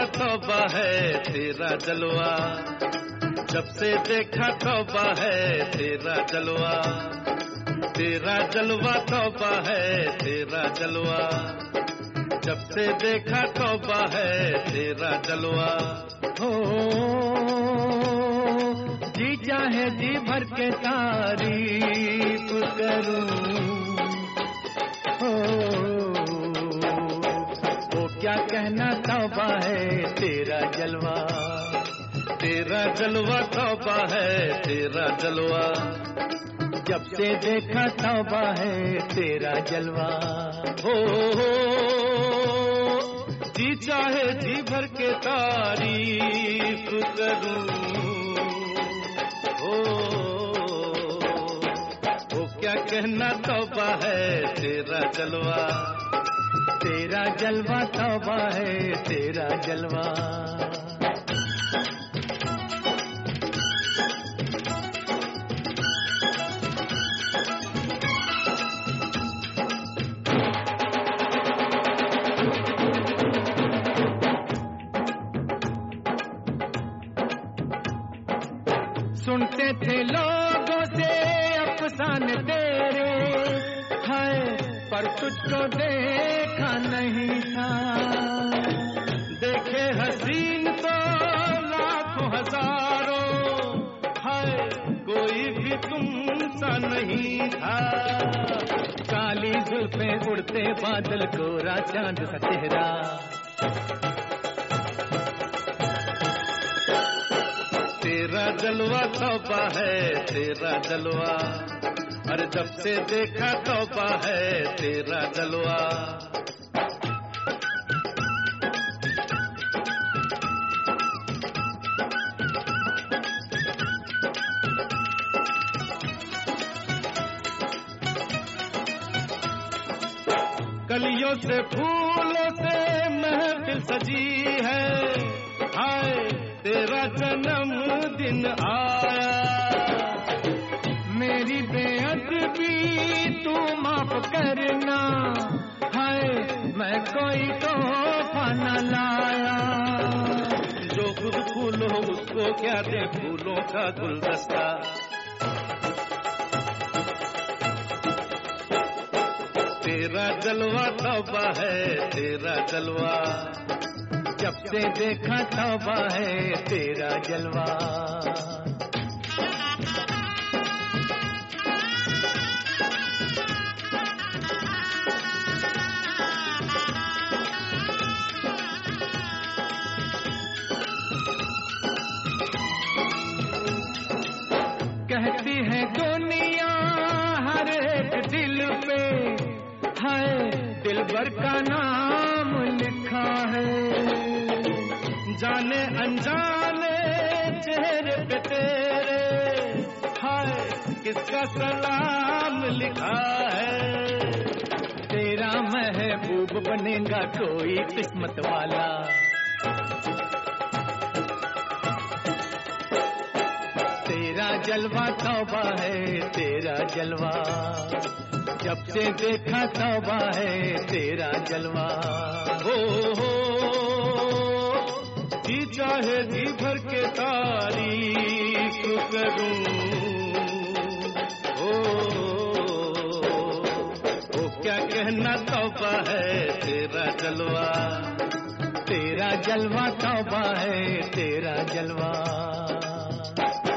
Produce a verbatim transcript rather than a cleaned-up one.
जलवा तौबा है तेरा जलवा, जब से देखा तौबा है तेरा जलवा, तेरा जलवा तौबा है तेरा जलवा, जब से देखा तौबा है तेरा जलवा। हो जी चाहे जी भर के तारीफ करूं, हो वो क्या कहना तौबा है तेरा जलवा, तेरा जलवा तौबा है तेरा जलवा, जब से देखा तौबा है तेरा जलवा। हो जी चाहे जी भर के तारीफ करूं, हो वो क्या कहना तौबा है तेरा जलवा, तेरा जलवा तौबा है तेरा जलवा। सुनते थे लोगों से अफसाने तेरे, हाय पर तुझको देखा नहीं था। देखे हसीन तो लाखों हजारों, हाय कोई भी तुमसा नहीं था। काली जुल्फें उड़ते बादल गोरा चांद सा चेहरा, तेरा जलवा तौबा है तेरा जलवा, अरे जब से देखा तौबा है तेरा जलवा। कलियों से फूलों से महफिल सजी है, हाय तेरा जन्मदिन आया। मेरी बेअदबी तू माफ करना, हाय मैं कोई तोहफा न लाया। जो खुद फूल हो उसको क्या दे फूलों का गुलदस्ता, तेरा जलवा तौबा है तेरा जलवा, जब से देखा तौबा है तेरा जलवा। कहती है दुनिया हर एक दिल पे, हाय दिलबर का नाम लिखा है। जाने अनजाने चेहरे पे तेरे, हाय किसका सलाम लिखा है। तेरा महबूब बनेगा कोई किस्मत वाला, तेरा जलवा तौबा है तेरा जलवा, जब से देखा तौबा है तेरा जलवा। हो हो जी चाहे जी भर के तारीफ करूं, हो वो क्या कहना तौबा है तेरा जलवा, तेरा जलवा तौबा है तेरा जलवा।